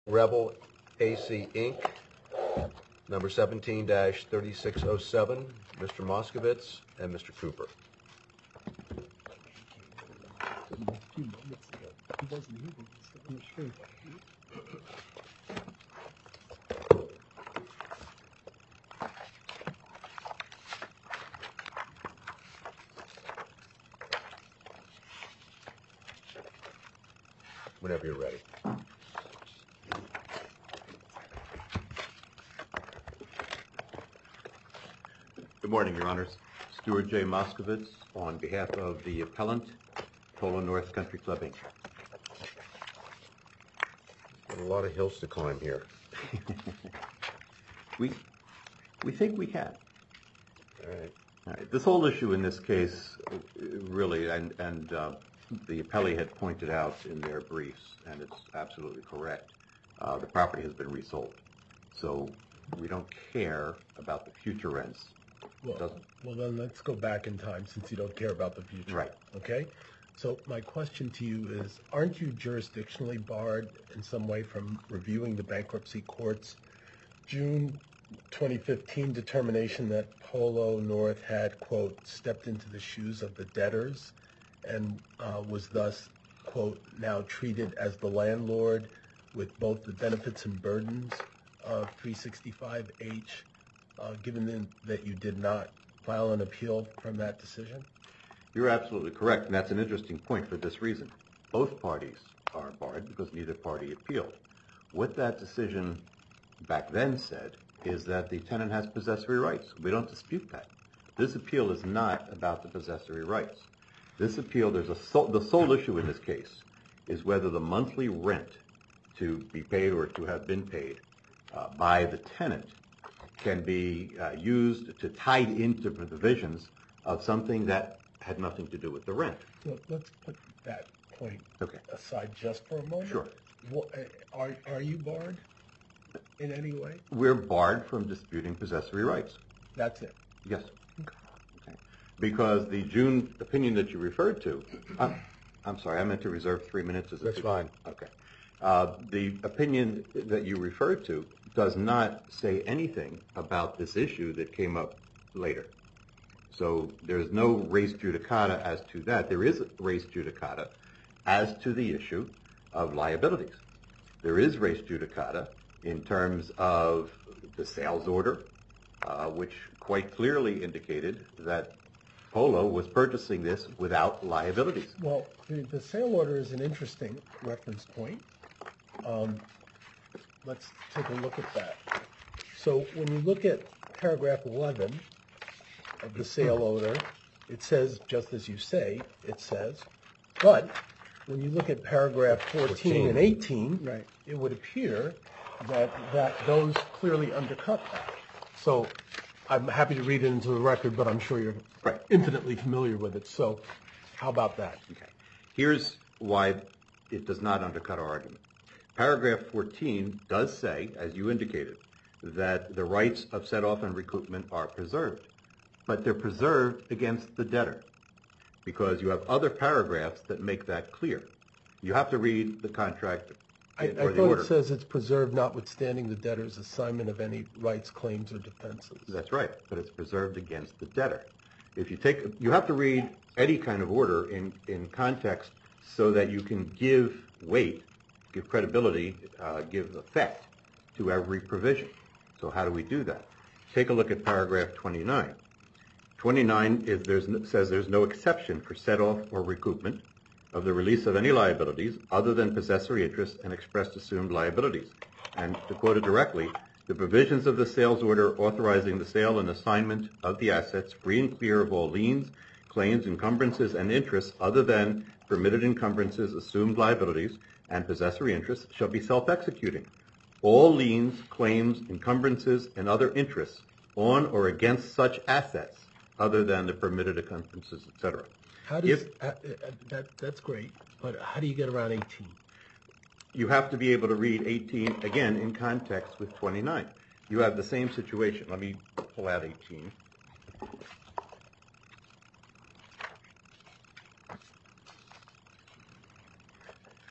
Rebel AC Inc., number 17-3607, Mr. Moskowitz and Mr. Cooper. Whenever you're ready. Good morning, Your Honors. Stuart J. Moskowitz on behalf of the appellant, Polo North Country Club, Inc. Got a lot of hills to climb here. We think we can. All right. All right. This whole issue in this case, really, and the appellee had pointed out in their briefs, and it's absolutely correct, the property has been resold. So we don't care about the future rents. Well, then let's go back in time since you don't care about the future. Right. Okay? So my question to you is, aren't you jurisdictionally barred in some way from reviewing the bankruptcy court's June 2015 determination that Polo North had, quote, stepped into the shoes of the debtors and was thus, quote, now treated as the landlord with both the benefits and burdens of 365H, given that you did not file an appeal from that decision? You're absolutely correct, and that's an interesting point for this reason. Both parties are barred because neither party appealed. What that decision back then said is that the tenant has possessory rights. We don't dispute that. This appeal is not about the possessory rights. This appeal, the sole issue in this case is whether the monthly rent to be paid or to have been paid by the tenant can be used to tie into the provisions of something that had nothing to do with the rent. So let's put that point aside just for a moment. Sure. Are you barred in any way? We're barred from disputing possessory rights. That's it? Yes. Okay. Because the June opinion that you referred to, I'm sorry, I meant to reserve 3 minutes. That's fine. Okay. The opinion that you referred to does not say anything about this issue that came up later. So there's no res judicata as to that. There is res judicata as to the issue of liabilities. There is res judicata in terms of the sales order, which quite clearly indicated that Polo was purchasing this without liabilities. Well, the sale order is an interesting reference point. Let's take a look at that. So when you look at paragraph 11 of the sale order, it says, just as you say, it says, but when you look at paragraph 14 and 18, right, it would appear that those clearly undercut that. So I'm happy to read it into the record, but I'm sure you're infinitely familiar with it. So how about that? Okay. Here's why it does not undercut our argument. Paragraph 14 does say, as you indicated, that the rights of set-off and recoupment are preserved, but they're preserved against the debtor because you have other paragraphs that make that clear. You have to read the contract I thought it says it's preserved notwithstanding the debtor's assignment of any rights, claims, or defenses. That's right, but it's preserved against the debtor. You have to read any kind of order in context so that you can give weight, give credibility, give effect to every provision. So how do we do that? Take a look at paragraph 29. 29 says there's no exception for set-off or recoupment of the release of any liabilities other than possessory interest and expressed assumed liabilities. And to quote it directly, the provisions of the sales order authorizing the sale and assignment of the assets free and clear of all liens, claims, encumbrances, and interests other than permitted encumbrances, assumed liabilities, and possessory interests shall be self-executing. All liens, claims, encumbrances, and other interests on or against such assets other than the permitted encumbrances, etc. How does that's great, but how do you get around 18? You have to be able to read 18, again, in context with 29. You have the same situation. Let me pull out 18.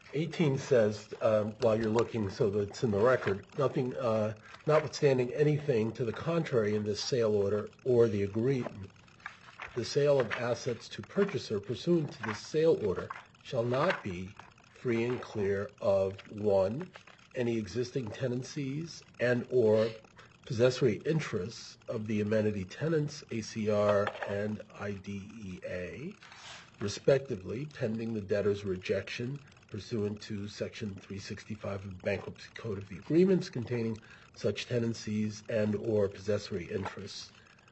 18 says, while you're looking so that it's in the record, nothing, notwithstanding anything to the contrary in this sale order or the agreement, the sale of assets to purchaser pursuant to this sale order shall not be free and clear of, 1, any existing tenancies and or possessory interests of the amenity tenants, ACR and IDEA, respectively, pending the debtor's rejection pursuant to Section 365 of the Bankruptcy Code of the agreements containing such tenancies and or possessory interests,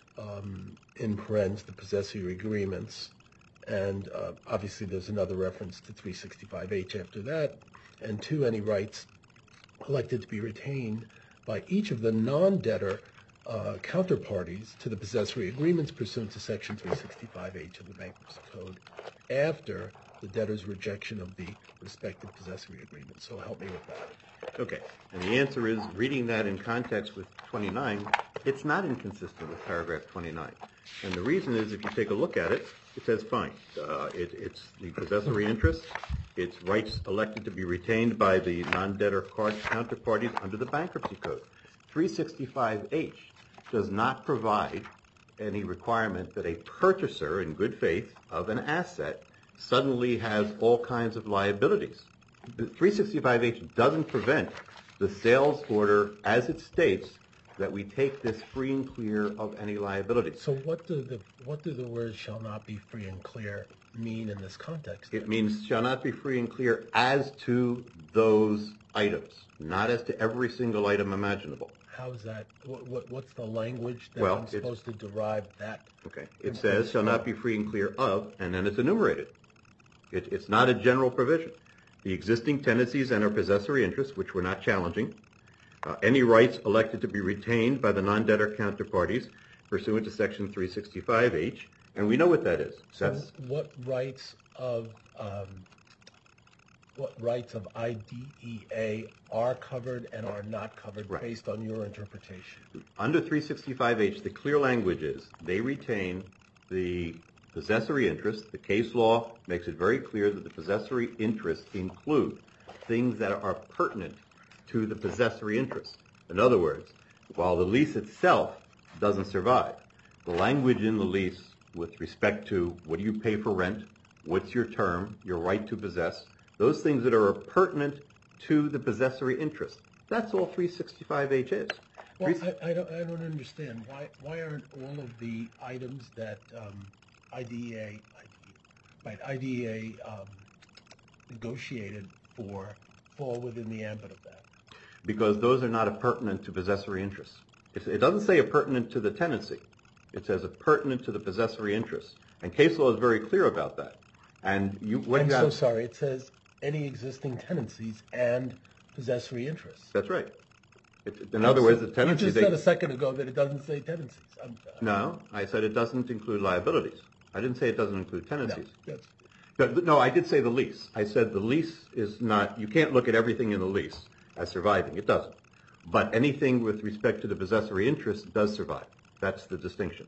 in parens, the possessory agreements. And obviously there's another reference to 365H after that. And 2, any rights elected to be retained by each of the non-debtor counterparties to the possessory agreements pursuant to Section 365H of the Bankruptcy Code after the debtor's rejection of the respective possessory agreements. So help me with that. Okay. And the answer is, reading that in context with 29, it's not inconsistent with paragraph 29. And the reason is, if you take a look at it, it says fine. It's the possessory interest. It's rights elected to be retained by the non-debtor counterparties under the Bankruptcy Code. 365H does not provide any requirement that a purchaser in good faith of an asset suddenly has all kinds of liabilities. The 365H doesn't prevent the sales order as it states that we take this free and clear of any liabilities. So what do the words shall not be free and clear mean in this context? It means shall not be free and clear as to those items, not as to every single item imaginable. How is that? What's the language that Well, I'm supposed to derive that? Okay. It says shall not be free and clear of, and then it's enumerated. It's not a general provision. The existing tenancies and or possessory interests, which we're not challenging, any rights elected to be retained by the non-debtor counterparties pursuant to Section 365H, and we know what that is. So what rights of IDEA are covered and are not covered based on your interpretation? Under 365H, the clear language is they retain the possessory interest. The case law makes it very clear that the possessory interests include things that are pertinent to the possessory interest. In other words, while the lease itself doesn't survive, the language in the lease with respect to what do you pay for rent, what's your term, your right to possess, those things that are pertinent to the possessory interest. That's all 365H is. Well, I don't understand. Why aren't all of the items that IDEA negotiated for fall within the ambit of that? Because those are not pertinent to possessory interests. It doesn't say pertinent to the tenancy. It says pertinent to the possessory interests. And case law is very clear about that. And I'm so sorry. It says any existing tenancies and possessory interests. That's right. In other words, the tenancy... You just said a second ago that it doesn't say tenancies. No, I said it doesn't include liabilities. I didn't say it doesn't include tenancies. No, No, I did say the lease. I said the lease is not... You can't look at everything in the lease as surviving. It doesn't. But anything with respect to the possessory interest does survive. That's the distinction.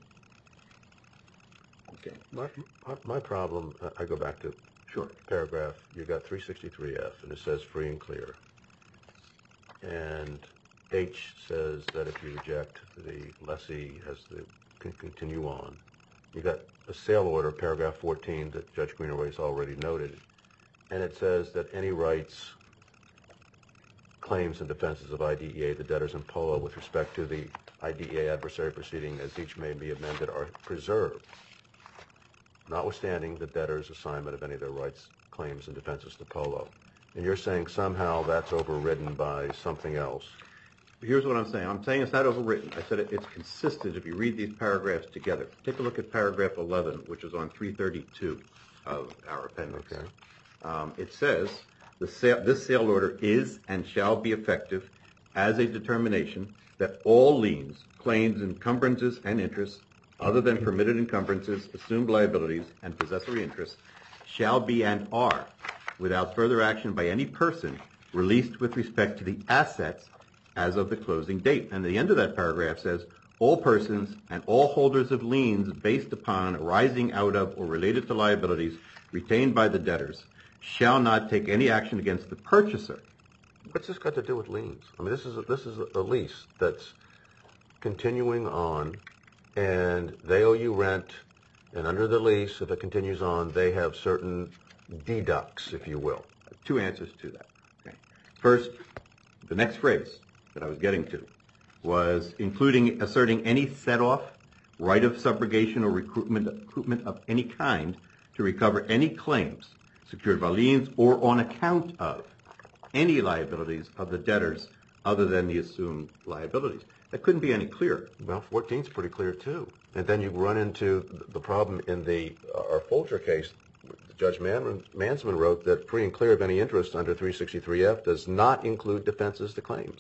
Okay. My problem, I go back to paragraph, you got 363F, and it says free and clear. And H says that if you reject, the lessee can continue on. You got a sale order, paragraph 14, that Judge Greenaway's already noted, and it says that any rights, claims, and defenses of IDEA, the debtors in polo, with respect to the IDEA adversary proceeding as each may be amended, are preserved, notwithstanding the debtor's assignment of any of their rights, claims, and defenses to polo. And you're saying somehow that's overridden by something else. Here's what I'm saying. I'm saying it's not overwritten. I said it's consistent if you read these paragraphs together. Take a look at paragraph 11, which is on 332 of our appendix. Okay. It says, this sale order is and shall be effective as a determination that all liens, claims, encumbrances, and interests, other than permitted encumbrances, assumed liabilities, and possessory interests, shall be and are, without further action by any person, released with respect to the assets as of the closing date. And the end of that paragraph says, all persons and all holders of liens based upon, arising out of, or related to liabilities retained by the debtors shall not take any action against the purchaser. What's this got to do with liens? I mean, this is a lease that's continuing on, and they owe you rent, and under the lease, if it continues on, they have certain deducts, if you will. Two answers to that. Okay. First, the next phrase that I was getting to was asserting any set-off, right of subrogation or recoupment of any kind to recover any claims secured by liens or on account of any liabilities of the debtors other than the assumed liabilities. That couldn't be any clearer. Well, 14 is pretty clear, too. And then you run into the problem in our Folger case. Judge Mansman wrote that free and clear of any interest under 363F does not include defenses to claims.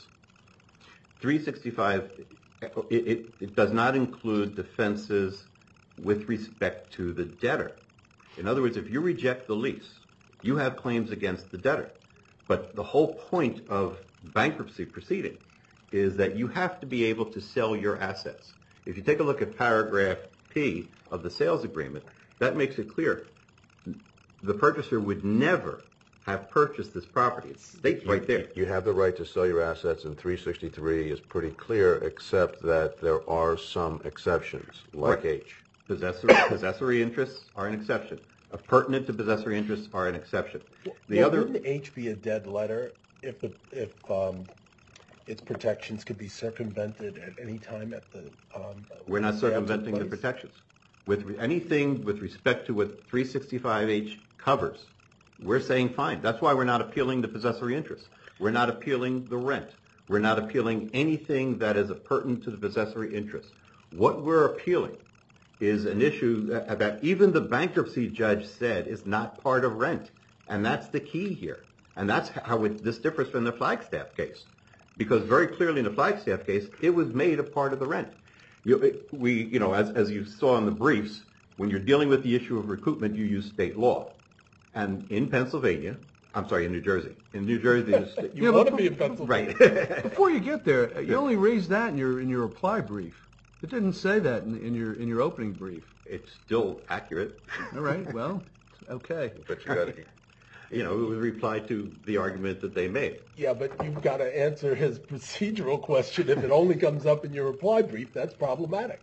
365, it does not include defenses with respect to the debtor. In other words, if you reject the lease, you have claims against the debtor. But the whole point of bankruptcy proceeding is that you have to be able to sell your assets. If you take a look at paragraph P of the sales agreement, that makes it clear. The purchaser would never have purchased this property. It states right there. You have the right to sell your assets, and 363 is pretty clear, except that there are some exceptions, like Right. H. Possessory interests are an exception. Pertinent to possessory interests are an exception. Wouldn't H be a dead letter if its protections could be circumvented at any time at the We're not the sale took circumventing the place? protections. With anything with respect to what 365H covers, we're saying fine. That's why we're not appealing the possessory interest. We're not appealing the rent. We're not appealing anything that is pertinent to the possessory interest. What we're appealing is an issue that even the bankruptcy judge said is not part of rent. And that's the key here. And that's how this differs from the Flagstaff case. Because very clearly in the Flagstaff case, it was made a part of the rent. As you saw in the briefs, when you're dealing with the issue of recoupment, you use state law. And in New Jersey. In New Jersey, You want to be in Pennsylvania. right. Before you get there, you only raised that in your reply brief. It didn't say that in your opening brief. It's still accurate. All right, well, okay. But you got to... It was a reply to the argument that they made. Yeah, but you've got to answer his procedural question. If it only comes up in your reply brief, that's problematic.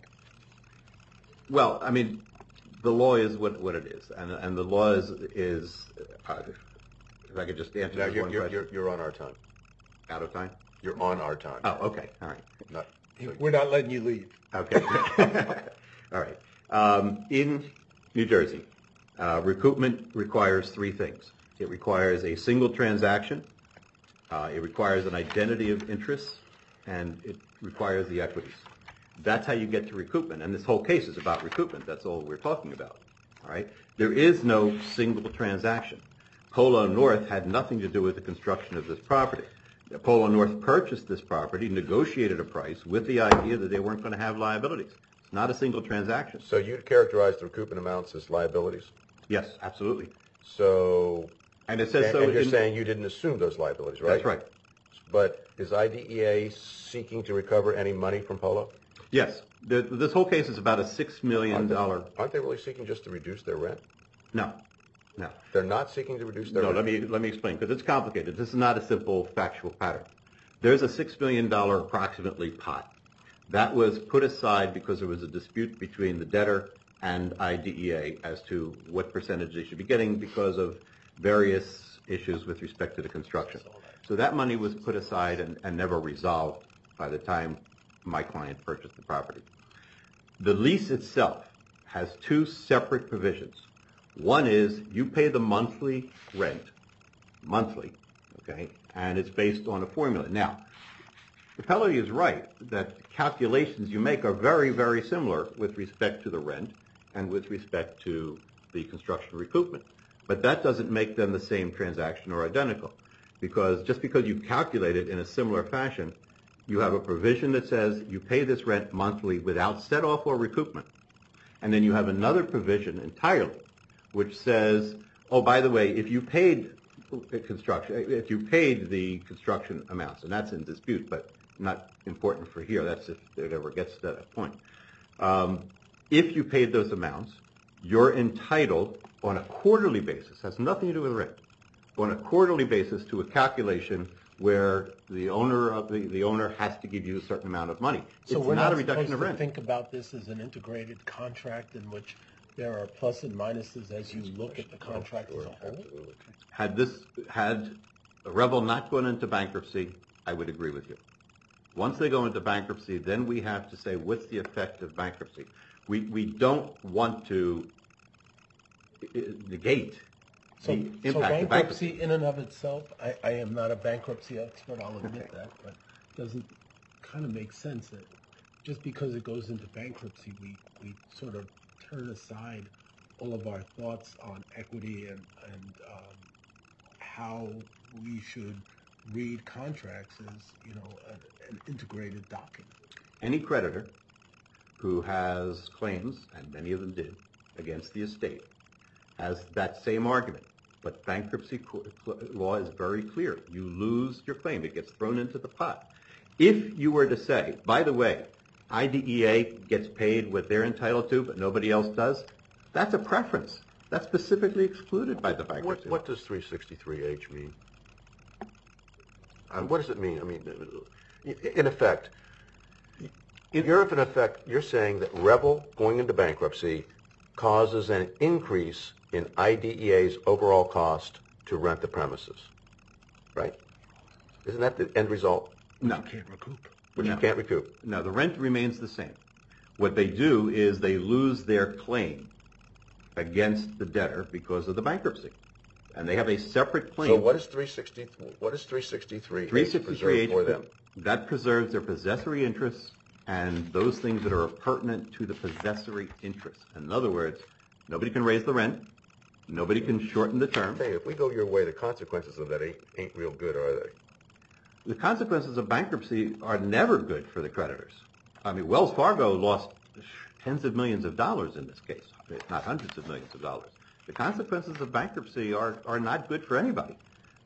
Well, I mean, the law is what it is, and the law is if I could just answer Now, this one question. you're on our time. Out of time? You're on our time. Oh, okay. All right. Not, We're not letting you leave. Okay. All right. In New Jersey, recoupment requires three things. It requires a single transaction, it requires an identity of interest, and it requires the equities. That's how you get to recoupment. And this whole case is about recoupment. That's all we're talking about. All right. There is no single transaction. Polo North had nothing to do with the construction of this property. Polo North purchased this property, negotiated a price with the idea that they weren't going to have liabilities. It's not a single transaction. so you'd characterize the recoupment amounts as liabilities? Yes, absolutely. So... And it says so. And you're saying you didn't assume those liabilities, right? That's right. But is IDEA seeking to recover any money from Polo? Yes. This whole case is about a $6 million. Aren't they really seeking just to reduce their rent? No. They're not seeking to reduce their No, rent? let me explain, because it's complicated. This is not a simple factual pattern. There's a $6 million approximately pot. That was put aside because there was a dispute between the debtor and IDEA as to what percentage they should be getting because of various issues with respect to the construction. So that money was put aside and never resolved by the time my client purchased the property. The lease itself has two separate provisions. One is you pay the monthly rent, okay, and it's based on a formula. Now, Capelli is right that the calculations you make are very, very similar with respect to the rent and with respect to the construction recoupment. But that doesn't make them the same transaction or identical, because just because you calculate it in a similar fashion, you have a provision that says you pay this rent monthly without set-off or recoupment. And then you have another provision entirely which says, oh, by the way, if you paid the construction amounts, and that's in dispute, but not important for here, that's if it ever gets to that point. If you paid those amounts, you're entitled on a quarterly basis, has nothing to do with rent, on a quarterly basis to a calculation where the owner has to give you a certain amount of money. So it's we're not not a reduction supposed of to rent. think about this as an integrated contract in which there are plus and minuses as you look at the contract as a whole? Had Revel not gone into bankruptcy, I would agree with you. Once they go into bankruptcy, then we have to say, what's the effect of bankruptcy? We don't want to negate So the impact of bankruptcy. bankruptcy in and of itself, I am not a bankruptcy expert, I'll admit that, but doesn't kind of make sense that just because it goes into bankruptcy, we sort of turn aside all of our thoughts on equity and how we should read contracts as, an integrated document. Any creditor who has claims, and many of them did, against the estate, has that same argument. But bankruptcy law is very clear. You lose your claim. It gets thrown into the pot. If you were to say, by the way, IDEA gets paid what they're entitled to, but nobody else does, that's a preference. That's specifically excluded by the bankruptcy law. What does 363H mean? What does it mean? I mean, in effect, you're saying that Revel going into bankruptcy causes an increase in IDEA's overall cost to rent the premises, right? Isn't that the end result? No. You can't recoup. Which you can't recoup. No, the rent remains the same. What they do is they lose their claim against the debtor because of the bankruptcy. And they have a separate claim. So what is 363H preserved for them? That preserves their possessory interests and those things that are pertinent to the possessory interest. In other words, nobody can raise the rent. Nobody can shorten the term. Hey, if we go your way, the consequences of that ain't real good, are they? The consequences of bankruptcy are never good for the creditors. I mean, Wells Fargo lost tens of millions of dollars in this case, not hundreds of millions of dollars. The consequences of bankruptcy are not good for anybody.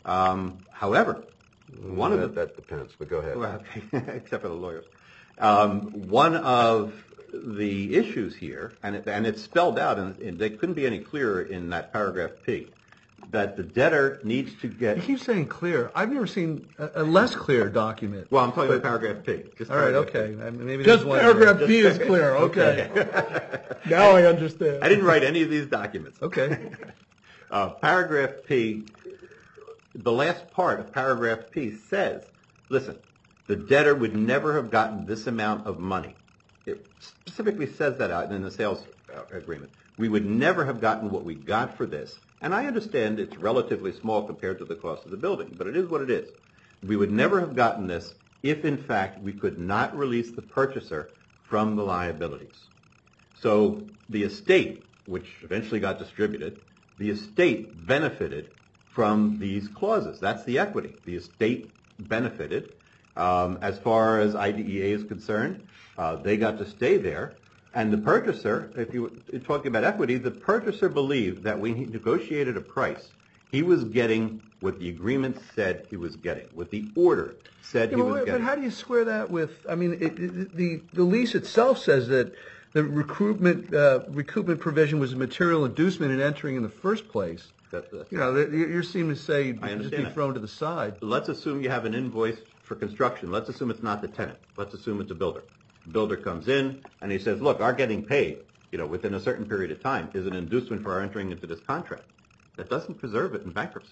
However, that depends, but go ahead. Well, okay, except for the lawyers. One of the issues here, and it's spelled out, and they couldn't be any clearer in that paragraph P, that the debtor needs to get... You keep saying clear. I've never seen a less clear document. Well, I'm talking about paragraph P. All right, okay. Maybe Just there's one paragraph there. P is clear, okay. Now I understand. I didn't write any of these documents. Okay. Paragraph P, the last part of paragraph P says, listen, the debtor would never have gotten this amount of money. It specifically says that out in the sales agreement. We would never have gotten what we got for this. And I understand it's relatively small compared to the cost of the building, but it is what it is. We would never have gotten this if, in fact, we could not release the purchaser from the liabilities. So the estate, which eventually got distributed, the estate benefited from these clauses. That's the equity. The estate benefited. As far as IDEA is concerned, they got to stay there. And the purchaser, if you're talking about equity, the purchaser believed that when he negotiated a price, he was getting what the agreement said he was getting, what the order said he was getting. But how do you square that with, I mean, the lease itself says that the recoupment provision was a material inducement in entering in the first place. You seem to say it can just be thrown to the side. Let's assume you have an invoice for construction. Let's assume it's not the tenant. Let's assume it's a builder. The builder comes in and he says, look, our getting paid, within a certain period of time is an inducement for our entering into this contract. That doesn't preserve it in bankruptcy.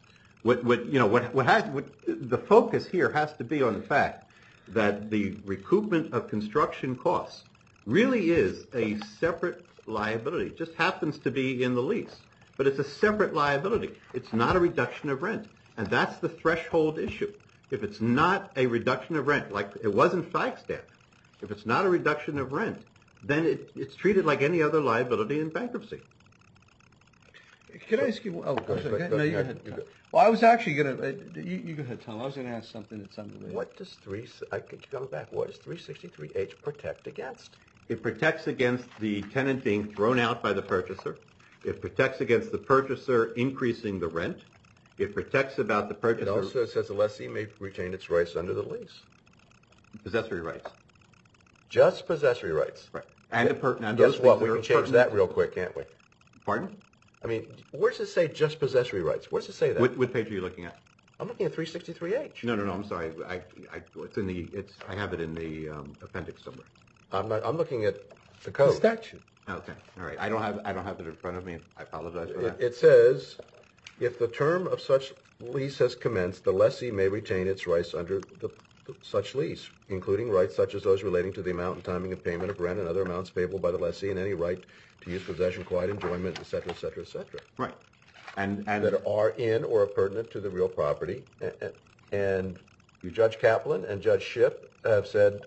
The focus here has to be on the fact that the recoupment of construction costs really is a separate liability. It just happens to be in the lease, but it's a separate liability. It's not a reduction of rent, and that's the threshold issue. If it's not a reduction of rent, like it was in Flagstaff, if it's not a reduction of rent, then it's treated like any other liability in bankruptcy. Can I ask you? Oh, go ahead. Go No, you go ahead. ahead. Well, I was actually going to. You go ahead, Tom. I was going to ask something that's unrelated. What does I keep coming back. What does 363H protect against? It protects against the tenant being thrown out by the purchaser. It protects against the purchaser increasing the rent. It protects about the purchaser. It also says the lessee may retain its rights under the lease. Possessory rights. Just possessory rights. Right. And guess what? We can change that real quick, can't we? Pardon? I mean, where does it say just possessory rights? Where does it say that? What page are you looking at? I'm looking at 363H. No, I'm sorry. I have it in the appendix somewhere. I'm looking at the The code. statute. Okay, all right. I don't have it in front of me. I apologize for that. It says, if the term of such lease has commenced, the lessee may retain its rights under such lease, including rights such as those relating to the amount and timing of payment of rent and other amounts payable by the lessee, and any right to use, possession, quiet enjoyment, et cetera, et cetera, et cetera, Right. And that are in or are pertinent to the real property. And Judge Kaplan and Judge Shipp have said,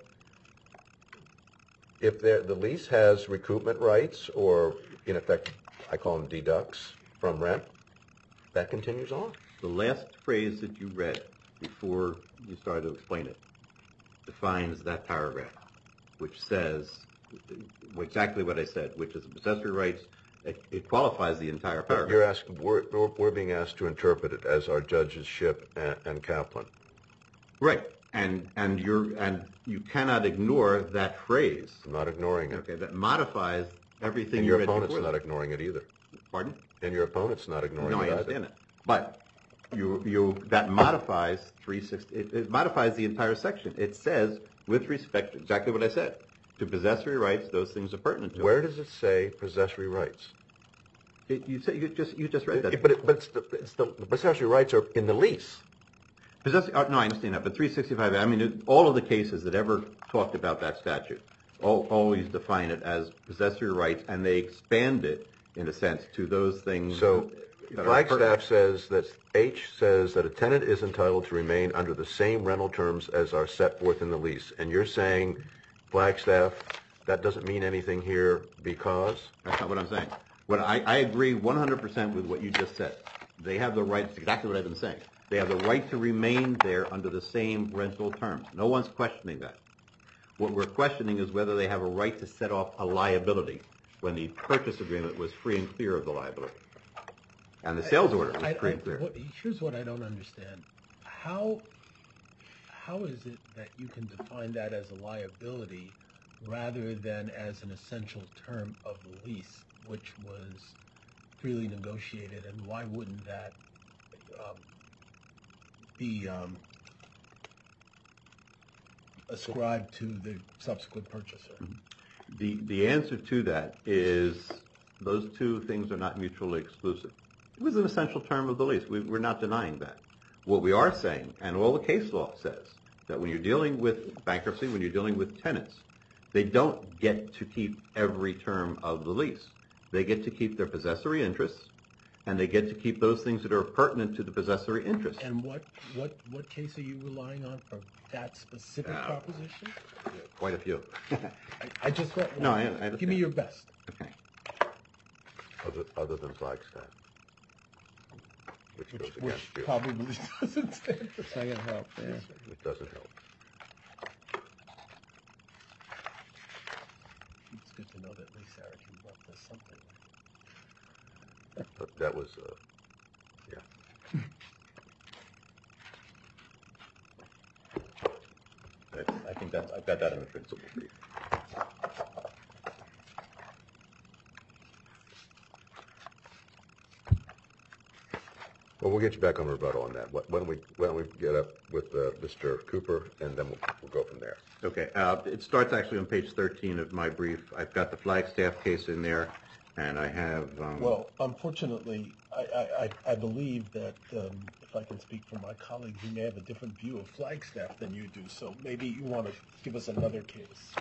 if the lease has recoupment rights, or in effect, I call them deducts from rent, that continues on. the last phrase that you read before you started to explain it defines that paragraph, which says exactly what I said, which is the possessory rights. It qualifies the entire paragraph. You're asking, we're being asked to interpret it as our judges Shipp and Kaplan. Right. And you cannot ignore that phrase. I'm not ignoring it. Okay, that modifies everything And you your read opponent's before not that. ignoring it either. Pardon? And your opponent's not ignoring No, it I either. understand it. But that modifies 360. It modifies the entire section. It says, with respect to exactly what I said, to possessory rights, those things are pertinent to it. Where does it say possessory rights? You just read that. But it's the possessory rights are in the lease. No, I understand that. But 365, I mean, all of the cases that ever talked about that statute always define it as possessory rights, and they expand it, in a sense, to those things. So that are Flagstaff pertinent. says that H says that a tenant is entitled to remain under the same rental terms as are set forth in the lease. And you're saying, Flagstaff, that doesn't mean anything here because? That's not what I'm saying. I agree 100% with what you just said. They have the right, it's exactly what I've been saying. They have the right to remain there under the same rental terms. No one's questioning that. What we're questioning is whether they have a right to set off a liability when the purchase agreement was free and clear of the liability. And the sales order was free and clear. Here's what I don't understand. How is it that you can define that as a liability rather than as an essential term of the lease, which was freely negotiated, and why wouldn't that be ascribed to the subsequent purchaser? The answer to that is those two things are not mutually exclusive. It was an essential term of the lease. We're not denying that. What we are saying, and all the case law says, that when you're dealing with bankruptcy, when you're dealing with tenants, they don't get to keep every term of the lease. They get to keep their possessory interests, and they get to keep those things that are pertinent to the possessory interests. And what case are you relying on for that specific proposition? Quite a few. I just want No, I understand. give me your best. Okay. Other than Flagstaff, which goes Which against you. probably doesn't stand for Second help, yeah. It doesn't help. It's good to know that Lee Sarah can work with something. But that was, yeah. I think I've got that in the principle brief. Well, we'll get you back on rebuttal on that. Why don't we get up with Mr. Cooper, and then we'll go from there. Okay. It starts actually on page 13 of my brief. I've got the Flagstaff case in there, and I have... Well, unfortunately, I believe that if I can speak for my colleagues, we may have a different view of Flagstaff than you do. So maybe you want to give us another case.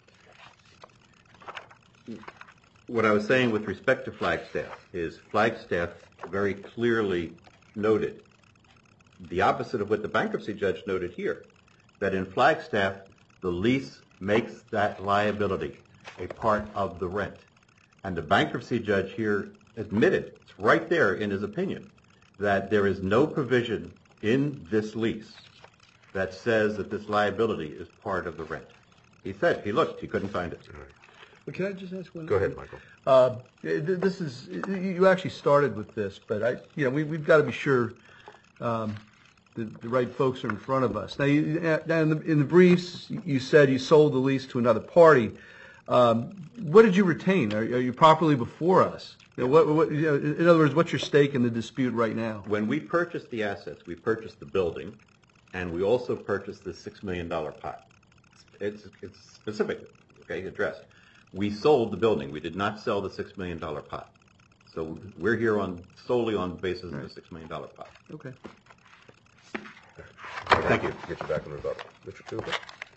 What I was saying with respect to Flagstaff is Flagstaff very clearly noted the opposite of what the bankruptcy judge noted here, that in Flagstaff, the lease makes that liability a part of the rent. And the bankruptcy judge here admitted, it's right there in his opinion, that there is no provision in this lease that says that this liability is part of the rent. He said, he looked, he couldn't find it. But can I just ask one? Go ahead, Michael. This is, you actually started with this, but we've got to be sure the right folks are in front of us. Now, in the briefs, you said you sold the lease to another party. What did you retain? Are you properly before us? In other words, what's your stake in the dispute right now? When we purchased the assets, we purchased the building, and we also purchased the $6 million pot. It's specific, okay, addressed. We sold the building. We did not sell the $6 million pot. So we're here solely on the basis of the $6 million pot. Okay. Thank you. Get you back in rebuttal. Mr. Cooper?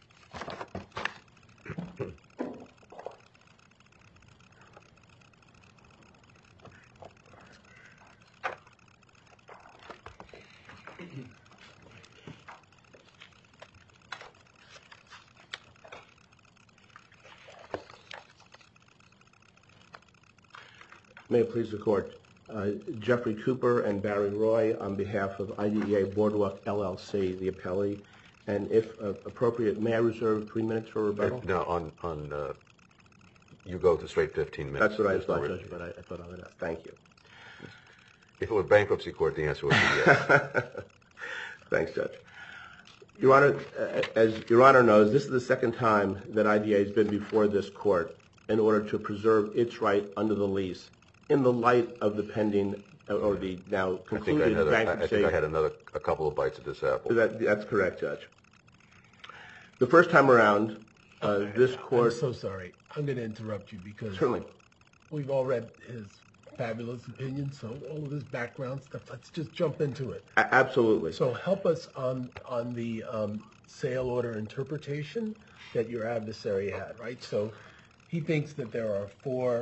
May it please the Court. Jeffrey Cooper and Barry Roy on behalf of IDEA Boardwalk LLC, the appellee. And if appropriate, may I reserve 3 minutes for rebuttal? No, you go to straight 15 minutes. That's what I thought, Judge, but I thought I would ask. Thank you. If it were bankruptcy court, the answer would be yes. Thanks, Judge. Your Honor, as Your Honor knows, this is the second time that IDEA has been before this court in order to preserve its right under the lease in the light of the pending or the now concluded bankruptcy. I think I had a couple of bites at this apple. That's correct, Judge. The first time around, this court... I'm so sorry. I'm going to interrupt you because Certainly. We've all read his fabulous opinion, so all of his background stuff, let's just jump into it. Absolutely. So help us on the sale order interpretation that your adversary had, right? So he thinks that there are 4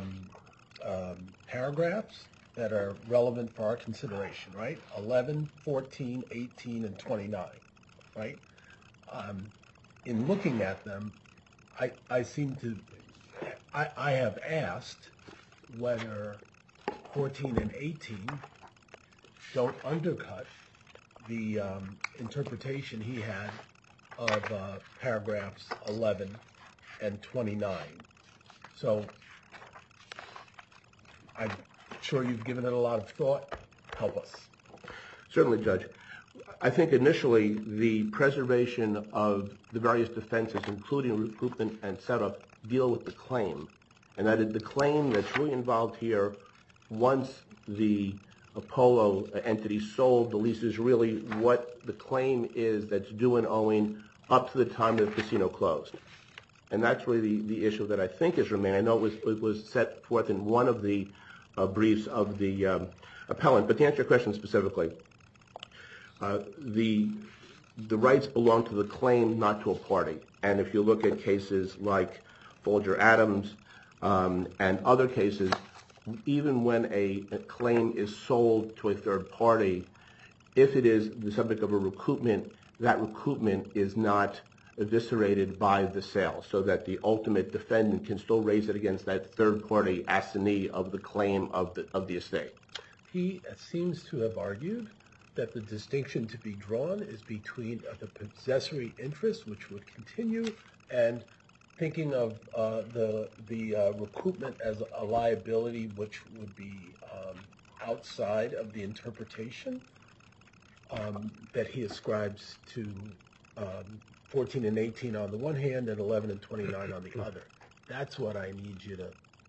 paragraphs that are relevant for our consideration, right? 11, 14, 18, and 29, right? In looking at them, I have asked whether 14 and 18 don't undercut the interpretation he had of paragraphs 11 and 29. So I'm sure you've given it a lot of thought. Help us. Certainly, Judge. I think initially the preservation of the various defenses, including recoupment and setup, deal with the claim. And that is the claim that's really involved here. Once the Apollo entity sold, the lease is really what the claim is that's due and owing up to the time that the casino closed. And that's really the issue that I think is remaining. I know it was set forth in one of the briefs of the appellant. But to answer your question specifically, the rights belong to the claim, not to a party. And if you look at cases like Folger-Adams and other cases, even when a claim is sold to a third party, if it is the subject of a recoupment, that recoupment is not eviscerated by the sale, so that the ultimate defendant can still raise it against that third party assignee of the claim of the estate. He seems to have argued that the distinction to be drawn is between the possessory interest, which would continue, and thinking of the recoupment as a liability, which would be outside of the interpretation that he ascribes to 14 and 18 on the one hand and 11 and 29 on the other. That's what I need you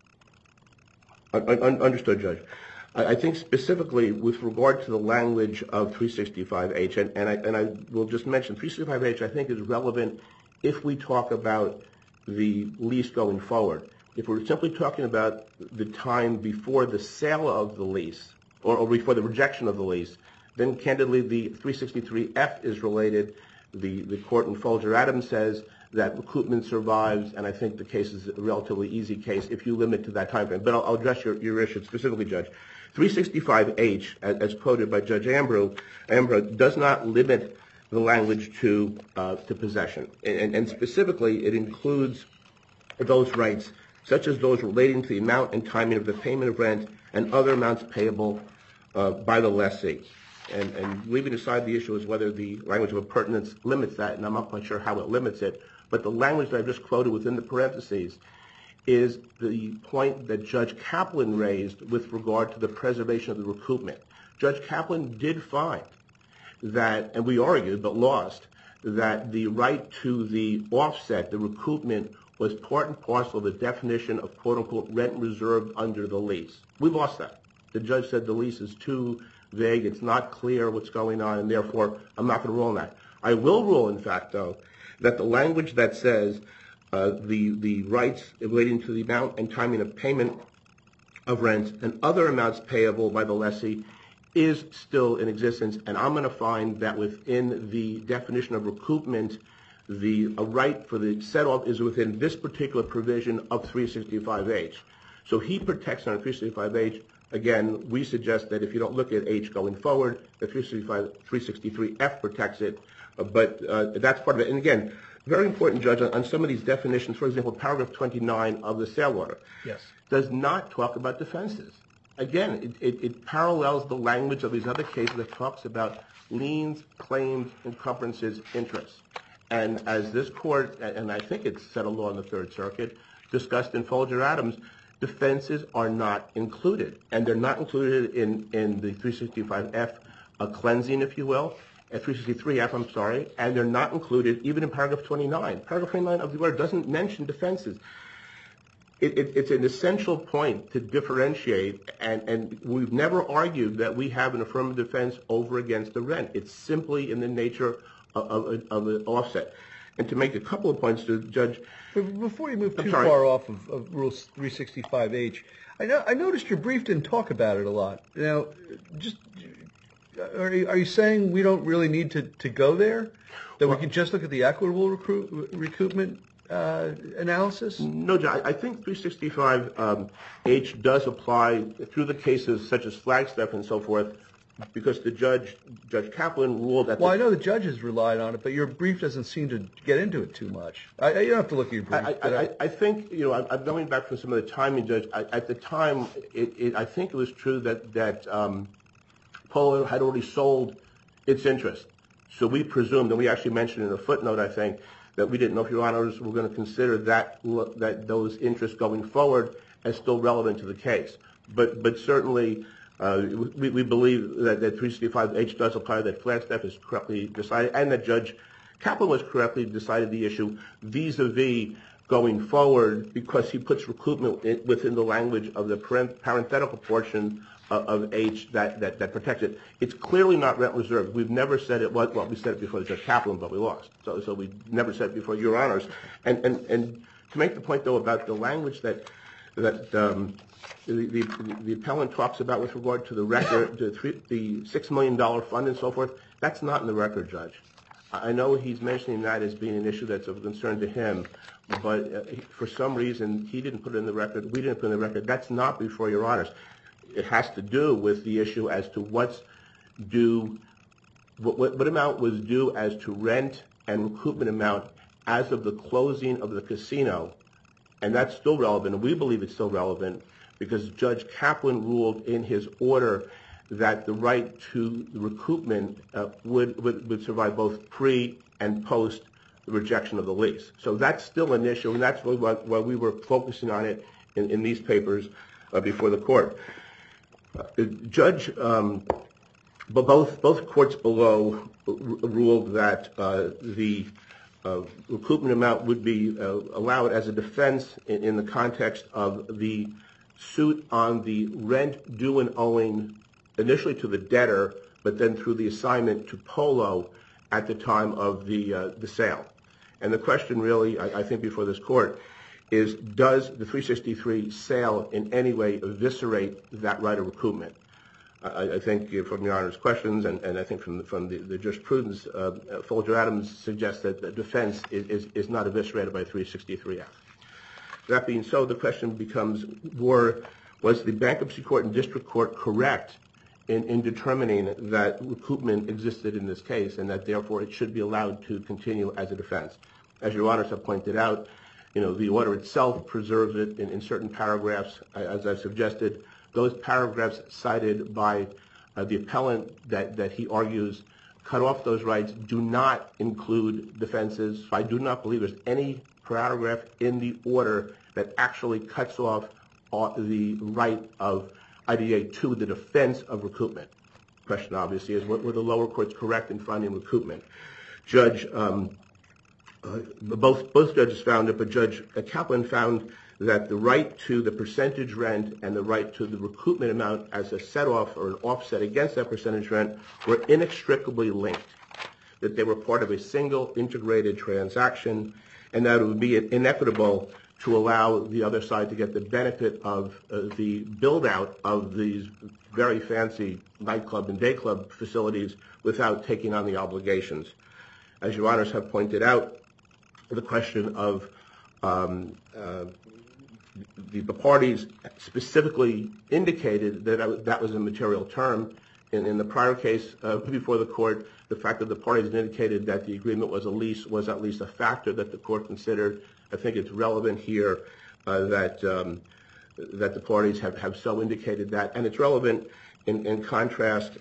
to... Understood, Judge. I think specifically with regard to the language of 365H, and I will just mention 365H I think is relevant if we talk about the lease going forward. If we're simply talking about the time before the sale of the lease or before the rejection of the lease, then candidly the 363F is related. The court in Folger-Adams says that recoupment survives, and I think the case is a relatively easy case if you limit to that time frame. But I'll address your issue specifically, Judge. 365H, as quoted by Judge Ambrose, does not limit the language to possession. And specifically, it includes those rights, such as those relating to the amount and timing of the payment of rent and other amounts payable by the lessee. And leaving aside the issue is whether the language of appurtenance limits that, and I'm not quite sure how it limits it, but the language that I've just quoted within the parentheses is the point that Judge Kaplan raised with regard to the preservation of the recoupment. Judge Kaplan did find that, and we argued but lost, that the right to the offset, the recoupment, was part and parcel of the definition of quote-unquote rent reserved under the lease. We lost that. The judge said the lease is too vague, it's not clear what's going on, and therefore I'm not going to rule on that. I will rule, in fact, though, that the language that says the rights relating to the amount and timing of payment of rent and other amounts payable by the lessee is still in existence, and I'm going to find that within the definition of recoupment, a right for the set-off is within this particular provision of 365H. So he protects under 365H. Again, we suggest that if you don't look at H going forward, the 363F protects it, but that's part of it. And again, very important, Judge, on some of these definitions, for example, paragraph 29 of the sale order does not talk about defenses. Again, it parallels the language of these other cases that talks about liens, claims, encumbrances, interests. And as this court, and I think it's set a law in the Third Circuit, discussed in Folger-Adams, defenses are not included. And they're not included in the 365F, a cleansing, if you will, at 363F, I'm sorry, and they're not included even in paragraph 29. Paragraph 29 of the order doesn't mention defenses. It's an essential point to differentiate, and we've never argued that we have an affirmative defense over against the rent. It's simply in the nature of an offset. And to make a couple of points to Judge... Before you move too far off of Rule 365H, I noticed your brief didn't talk about it a lot. Now, just are you saying we don't really need to go there? That we can just look at the equitable recoupment analysis? No, Judge. I think 365H does apply through the cases such as Flagstaff and so forth, because the Judge Kaplan ruled that... Well, I know the judges relied on it, but your brief doesn't seem to get into it too much. You don't have to look at your brief. I think, I'm going back from some of the timing, Judge. At the time, I think it was true that Polo had already sold its interest. So we presumed, and we actually mentioned in a footnote, I think, that we didn't know if Your Honors were going to consider that those interests going forward as still relevant to the case. But certainly... we believe that 365H does apply, that Flagstaff is correctly decided, and that Judge Kaplan was correctly decided the issue vis-a-vis going forward, because he puts recoupment within the language of the parenthetical portion of H that protects it. It's clearly not rent reserved. We've never said it was. Well, we said it before Judge Kaplan, but we lost. So we never said it before Your Honors. And to make the point, though, about the language that the appellant talks about with regard to the record, the $6 million fund and so forth, that's not in the record, Judge. I know he's mentioning that as being an issue that's of concern to him, but for some reason he didn't put it in the record, we didn't put it in the record. That's not before Your Honors. It has to do with the issue as to what's due, what amount was due as to rent and recoupment amount as of the closing of the casino, and that's still relevant, and we believe it's still relevant, because Judge Kaplan ruled in his order that the right to the recoupment would survive both pre and post the rejection of the lease. So that's still an issue, and that's why we were focusing on it in these papers before the court. Judge, both courts below ruled that the recoupment amount would be allowed as a defense in the context of the suit on the rent due and owing initially to the debtor, but then through the assignment to Polo at the time of the sale. And the question really, I think, before this court is, does the 363 sale in any way eviscerate that right of recoupment? I think from Your Honor's questions, and I think from the jurisprudence, Folger-Adams suggests that the defense is not eviscerated by 363F. That being so, the question becomes, was the bankruptcy court and district court correct in determining that recoupment existed in this case, and that therefore it should be allowed to continue as a defense? As Your Honors have pointed out, the order itself preserves it in certain paragraphs, as I've suggested. Those paragraphs cited by the appellant that he argues cut off those rights do not include defenses. I do not believe there's any paragraph in the order that actually cuts off the right of IDA to the defense of recoupment. The question, obviously, is were the lower courts correct in finding recoupment? Judge both judges found it, but Judge Kaplan found that the right to the percentage rent and the right to the recoupment amount as a set-off or an offset against that percentage rent were inextricably linked, that they were part of a single integrated transaction, and that it would be inequitable to allow the other side to get the benefit of the build-out of these very fancy nightclub and day club facilities without taking on the obligations. As Your Honors have pointed out, the question of the parties specifically indicated that that was a material term. In the prior case before the court, the fact that the parties indicated that the agreement was a lease was at least a factor that the court considered. I think it's relevant here that the parties have so indicated that, and it's relevant in contrast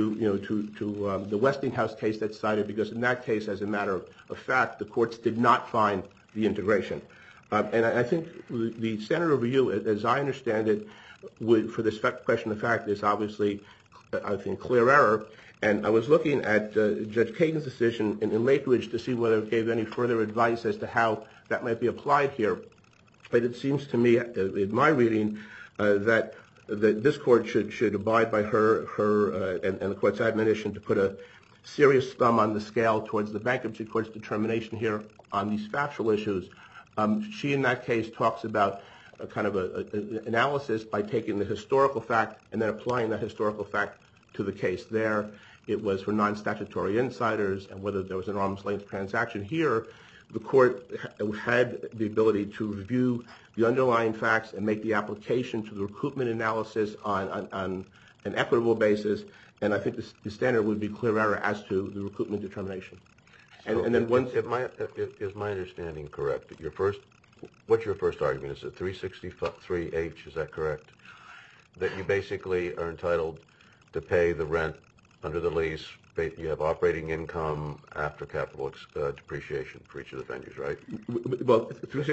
to the Westinghouse case that's cited, because in that case, as a matter of fact, the courts did not find the integration. And I think the standard of review, as I understand it, for this question of fact, is obviously, I think, clear error. And I was looking at Judge Kagan's decision in Lakeridge to see whether it gave any further advice as to how that might be applied here. But it seems to me, in my reading, that this court should abide by her and the court's admonition to put a serious thumb on the scale towards the bankruptcy court's determination here on these factual issues. She, in that case, talks about a kind of an analysis by taking the historical fact and then applying that historical fact to the case there. It was for non-statutory insiders and whether there was an arm's length transaction here. The court had the ability to review the underlying facts and make the application to the recoupment analysis on an equitable basis, and I think the standard would be clear error as to the recoupment determination. And then once is my understanding correct? What's your first argument? Is it 363H? Is that correct? That you basically are entitled to pay the rent under the lease. You have operating income after capital depreciation for each of the venues, right? Well,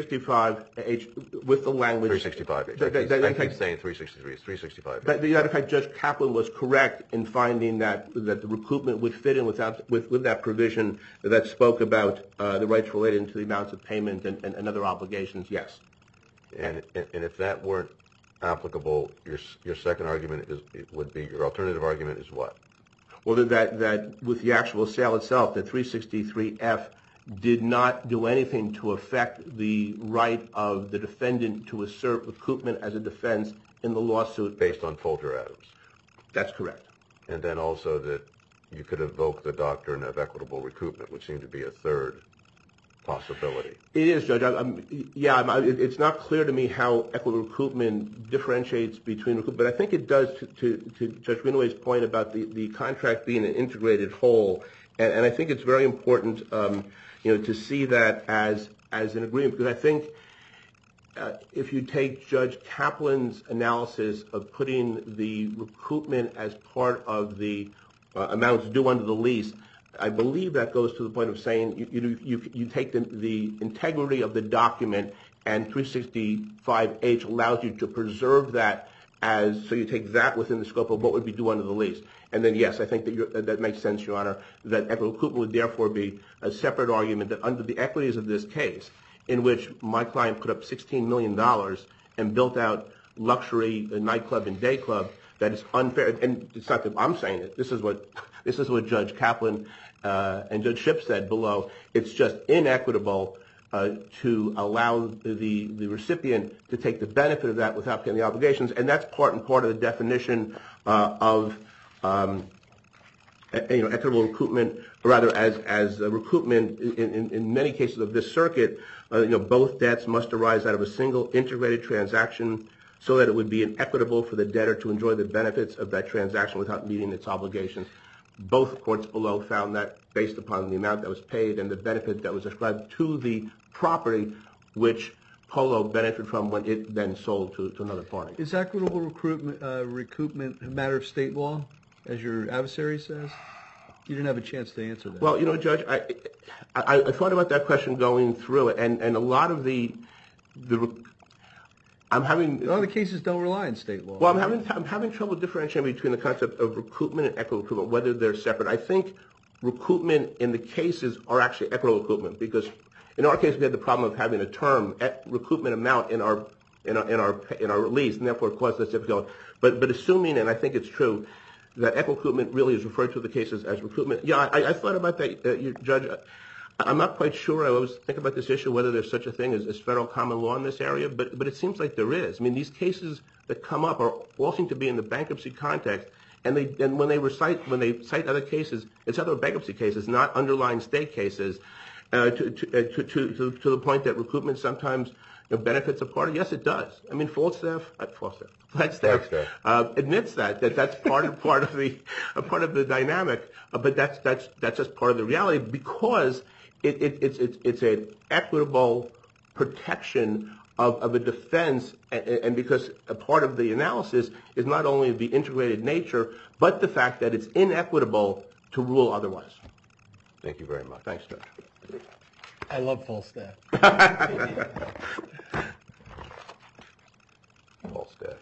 365H with the language. 365H. I keep saying 363. It's 365H. But the other fact, Judge Kaplan was correct in finding that the recoupment would fit in with that provision that spoke about the rights related to the amounts of payment and other obligations. Yes. And if that weren't applicable, your second argument would be your alternative argument is what? Well, that with the actual sale itself, the 363F did not do anything to affect the right of the defendant to assert recoupment as a defense in the lawsuit. Based on Folger Adams. That's correct. And then also that you could evoke the doctrine of equitable recoupment, which seemed to be a third possibility. It is, Judge. It's not clear to me how equitable recoupment differentiates between recoupment, but I think it does to Judge Greenaway's point about the contract being an integrated whole. And I think it's very important, to see that as an agreement, because I think if you take Judge Kaplan's analysis of putting the recoupment as part of the amounts due under the lease, I believe that goes to the point of saying you take the integrity of the document, and 365H allows you to preserve that so you take that within the scope of what would be due under the lease. And then, yes, I think that makes sense, Your Honor, that equitable recoupment would therefore be a separate argument that under the equities of this case, in which my client put up $16 million and built out luxury nightclub and day club, that is unfair. And it's not that I'm saying it. This is what Judge Kaplan and Judge Shipp said below. It's just inequitable to allow the recipient to take the benefit of that without paying the obligations, and that's part of the definition of equitable recoupment, or rather as a recoupment in many cases of this circuit. Both debts must arise out of a single integrated transaction, so that it would be inequitable for the debtor to enjoy the benefits of that transaction without meeting its obligations. Both courts below found that based upon the amount that was paid and the benefit that was ascribed to the property, which Polo benefited from when it then sold to another party. Is equitable recoupment a matter of state law, as your adversary says? You didn't have a chance to answer that. Well, Judge, I thought about that question going through it, and a lot of the I'm having. A lot of the cases don't rely on state law. Well, I'm having trouble differentiating between the concept of recoupment and equitable recoupment, whether they're separate. I think recoupment in the cases are actually equitable recoupment, because In our case, we had the problem of having a term recoupment amount in our release, and therefore it caused us difficulty. But assuming, and I think it's true, that equicoupment really is referred to the cases as recoupment. Yeah, I thought about that, Judge. I'm not quite sure. I always think about this issue, whether there's such a thing as federal common law in this area, but it seems like there is. I mean, these cases that come up all seem to be in the bankruptcy context, and when they cite other cases, it's other bankruptcy cases, not underlying state cases, to the point that recoupment sometimes benefits a party. Yes, it does. I mean, Flagstaff admits that's part of the dynamic, but that's just part of the reality, because it's an equitable protection of a defense, and because a part of the analysis is not only the integrated nature, but the fact that it's inequitable to rule otherwise. Thank you very much. Thanks, Judge. I love Falstaff. Falstaff.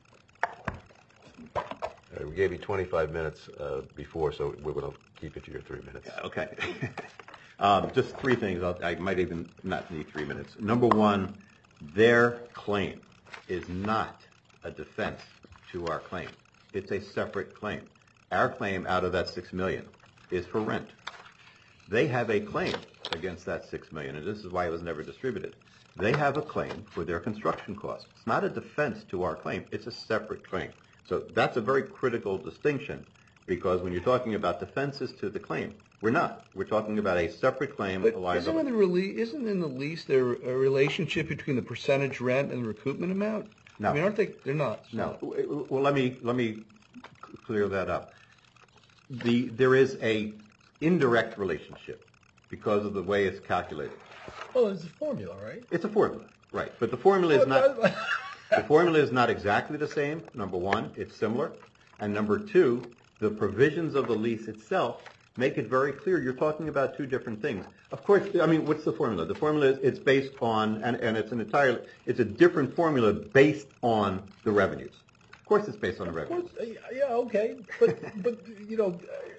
We gave you 25 minutes before, so we're going to keep it to your 3 minutes. Okay. Just three things. I might even not need 3 minutes. Number one, their claim is not a defense to our claim. It's a separate claim. Our claim out of that $6 million is for rent. They have a claim against that $6 million, and this is why it was never distributed. They have a claim for their construction costs. It's not a defense to our claim. It's a separate claim. So that's a very critical distinction, because when you're talking about defenses to the claim, we're not. We're talking about a separate claim. But isn't in the lease there a relationship between the percentage rent and the recoupment amount? No. I mean, aren't they? They're not. No. Well, let me clear that up. There is a indirect relationship because of the way it's calculated. Well, it's a formula, right? It's a formula, right? But the formula is not. The formula is not exactly the same. Number one, it's similar, and number two, the provisions of the lease itself make it very clear you're talking about two different things. Of course, I mean, what's the formula? The formula is it's based on, and it's a different formula based on the revenues. Of course, it's based on the revenues. Yeah, okay, but you know,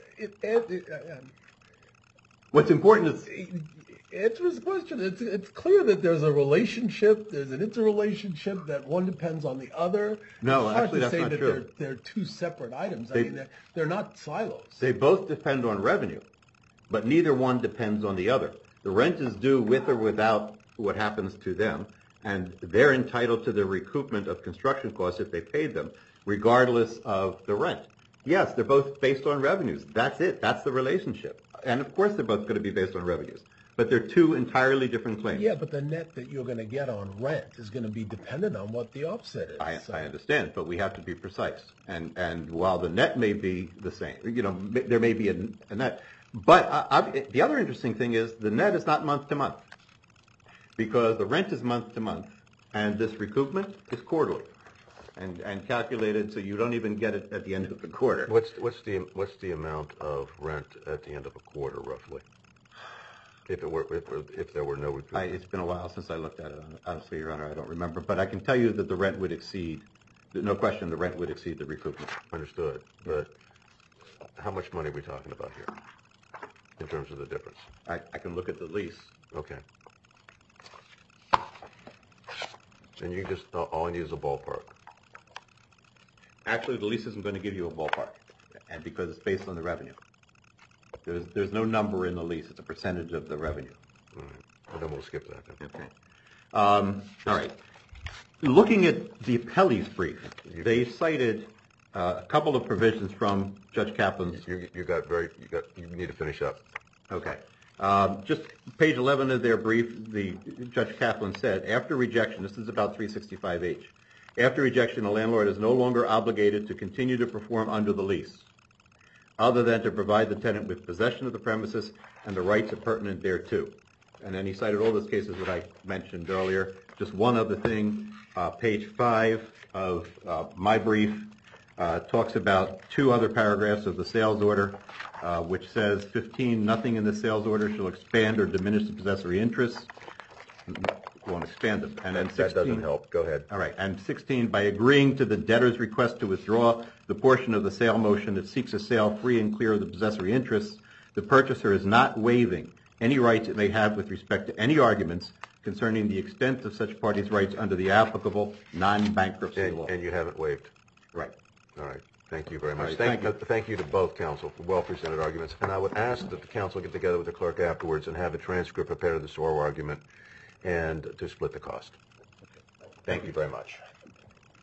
what's important is. Answer his question. It's clear that there's a relationship. There's an interrelationship that one depends on the other. No, it's hard actually, to that's say not that true. They're two separate items. I mean, they're not silos. They both depend on revenue, but neither one depends on the other. The rent is due with or without what happens to them, and they're entitled to the recoupment of construction costs if they paid them, regardless of the rent. Yes, they're both based on revenues. That's it. That's the relationship. And of course, they're both going to be based on revenues. But they're two entirely different claims. Yeah, but the net that you're going to get on rent is going to be dependent on what the offset is. I understand, but we have to be precise. And while the net may be the same, there may be a net. But the other interesting thing is the net is not month to month, because the rent is month to month, and this recoupment is quarterly, and calculated so you don't even get it at the end of the quarter. What's the amount of rent at the end of a quarter, roughly? If there were no recoupment? It's been a while since I looked at it. Honestly, Your Honor, I don't remember. But I can tell you that the rent would exceed, no question, the rent would exceed the recoupment. Understood. But how much money are we talking about here in terms of the difference? I can look at the lease. Okay. And you just, all I need is a ballpark. Actually, the lease isn't going to give you a ballpark, and because it's based on the revenue. There's no number in the lease. It's a percentage of the revenue. All right. Well, then we'll skip that. Then. Okay. All right. Looking at the appellee's brief, they cited a couple of provisions from Judge Kaplan's. You need to finish up. Okay. Just page 11 of their brief, Judge Kaplan said, after rejection, this is about 365H, after rejection, a landlord is no longer obligated to continue to perform under the lease, other than to provide the tenant with possession of the premises and the rights pertinent thereto. And then he cited all those cases that I mentioned earlier. Just one other thing, page 5 of my brief talks about two other paragraphs of the sales order, which says, 15, nothing in the sales order shall expand or diminish the possessory interests. Won't expand them. And then 16, that doesn't help. Go ahead. All right. And 16, by agreeing to the debtor's request to withdraw the portion of the sale motion that seeks a sale free and clear of the possessory interests, the purchaser is not waiving any rights it may have with respect to any arguments concerning the extent of such parties' rights under the applicable non-bankruptcy law. And you haven't waived. Right. All right. Thank you very much. All right, thank you. Thank you to both counsel for well-presented arguments. And I would ask that the counsel get together with the clerk afterwards and have a transcript prepared of this oral argument and to split the cost. Thank you very much.